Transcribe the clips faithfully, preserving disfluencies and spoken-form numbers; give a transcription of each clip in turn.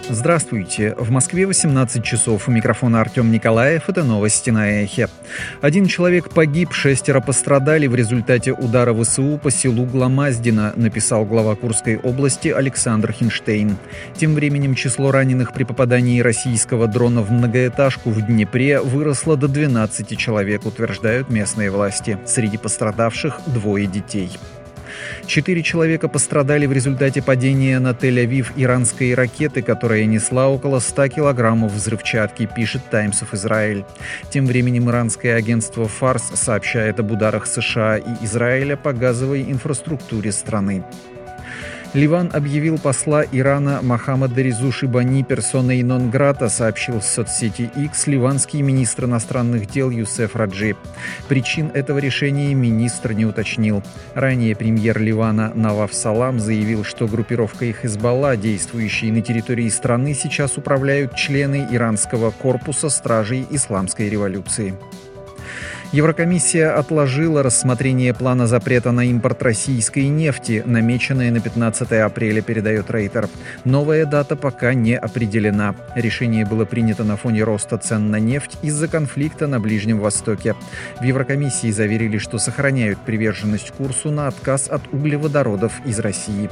Здравствуйте. В Москве восемнадцать часов. У микрофона Артем Николаев. Это новости на Эхе. Один человек погиб, шестеро пострадали в результате удара ВСУ по селу Гломаздино, написал глава Курской области Александр Хинштейн. Тем временем число раненых при попадании российского дрона в многоэтажку в Днепре выросло до двенадцати человек, утверждают местные власти. Среди пострадавших двое детей. Четыре человека пострадали в результате падения на Тель-Авив иранской ракеты, которая несла около ста килограммов взрывчатки, пишет Times of Israel. Тем временем иранское агентство Фарс сообщает об ударах США и Израиля по газовой инфраструктуре страны. Ливан объявил посла Ирана Мохаммада Резу Шибани персоной нон-грата, сообщил в соцсети X ливанский министр иностранных дел Юсеф Раджи. Причин этого решения министр не уточнил. Ранее премьер Ливана Наваф Салам заявил, что группировкой Хезболла, действующей на территории страны, сейчас управляют члены иранского корпуса стражей исламской революции. Еврокомиссия отложила рассмотрение плана запрета на импорт российской нефти, намеченное на пятнадцатое апреля, передает Рейтер. Новая дата пока не определена. Решение было принято на фоне роста цен на нефть из-за конфликта на Ближнем Востоке. В Еврокомиссии заверили, что сохраняют приверженность курсу на отказ от углеводородов из России.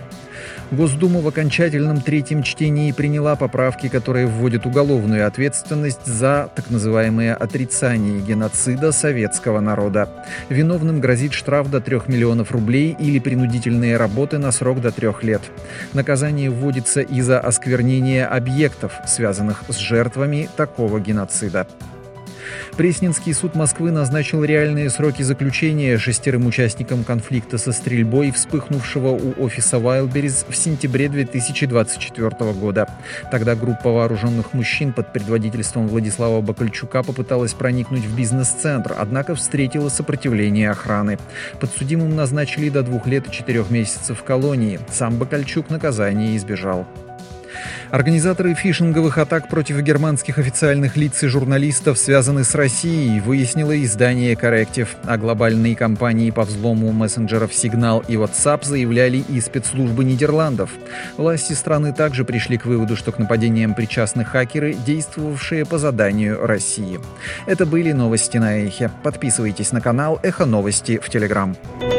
Госдума в окончательном третьем чтении приняла поправки, которые вводят уголовную ответственность за так называемое отрицание геноцида советского народа. Виновным грозит штраф до трех миллионов рублей или принудительные работы на срок до трех лет. Наказание вводится и за осквернение объектов, связанных с жертвами такого геноцида. Пресненский суд Москвы назначил реальные сроки заключения шестерым участникам конфликта со стрельбой, вспыхнувшего у офиса Wildberries в сентябре две тысячи двадцать четвёртого года. Тогда группа вооруженных мужчин под предводительством Владислава Бакальчука попыталась проникнуть в бизнес-центр, однако встретила сопротивление охраны. Подсудимым назначили до двух лет и четырех месяцев в колонии. Сам Бакальчук наказания избежал. Организаторы фишинговых атак против германских официальных лиц и журналистов связаны с Россией, выяснило издание Corrective. О глобальной кампании по взлому мессенджеров Signal и WhatsApp заявляли и спецслужбы Нидерландов. Власти страны также пришли к выводу, что к нападениям причастны хакеры, действовавшие по заданию России. Это были новости на Эхе. Подписывайтесь на канал Эхо Новости в Телеграм.